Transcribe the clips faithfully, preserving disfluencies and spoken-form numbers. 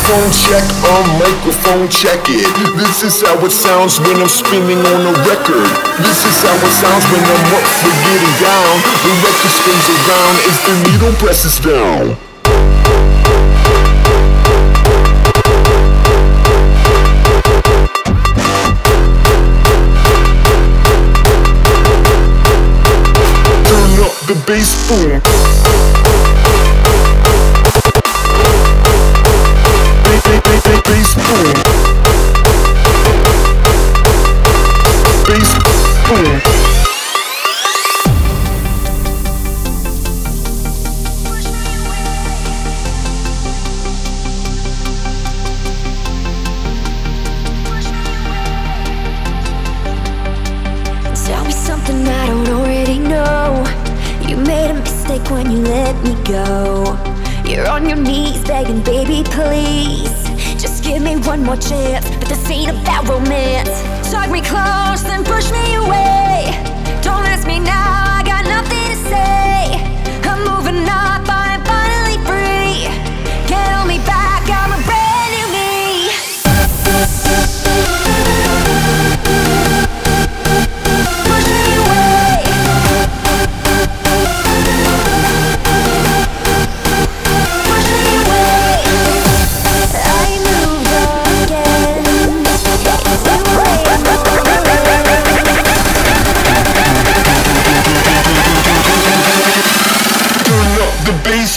Microphone check, um, microphone check it. This is how it sounds when I'm spinning on a record. This is how it sounds when I'm up for getting down. The record spins around as the needle presses down. Turn up the bass, boom. Bass boom. Bass boom. Tell me something I don't already know. You made a mistake when you let me go. You're on your knees begging, baby, please. Just give me one more chance, but this ain't about romance. Tug me close, then push me away. Don't ask me now, I got nothing to say. I'm moving up, I'm finally free. Can't hold me back, I'm a brand new me. Push me away. Push me away. I moved on again. Turn up the bass.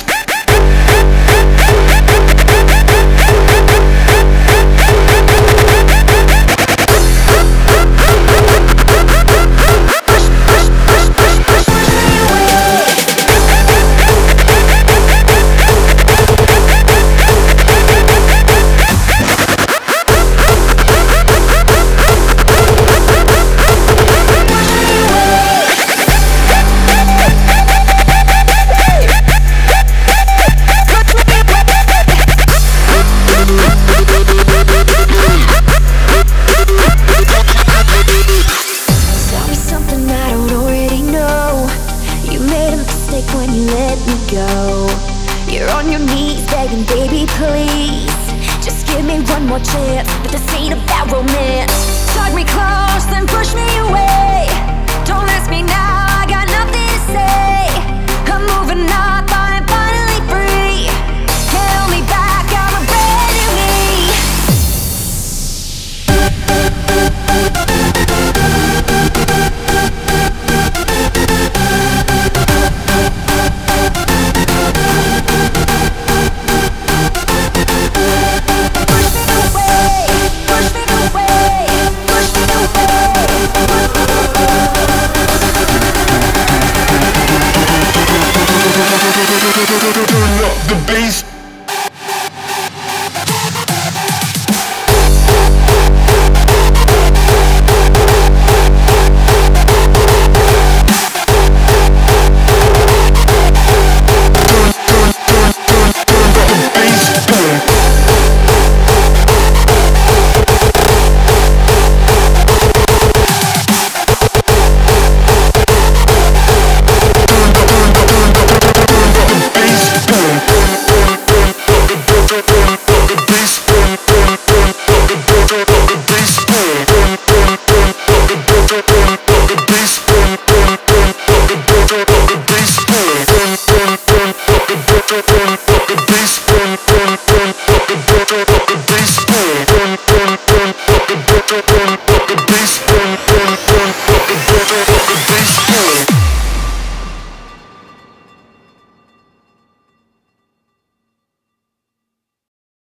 Tell me something I don't already know. You made a mistake when you let me go. You're on your knees begging, baby, please. Just give me one more chance, but this ain't about romance. Tug me close, then push me away.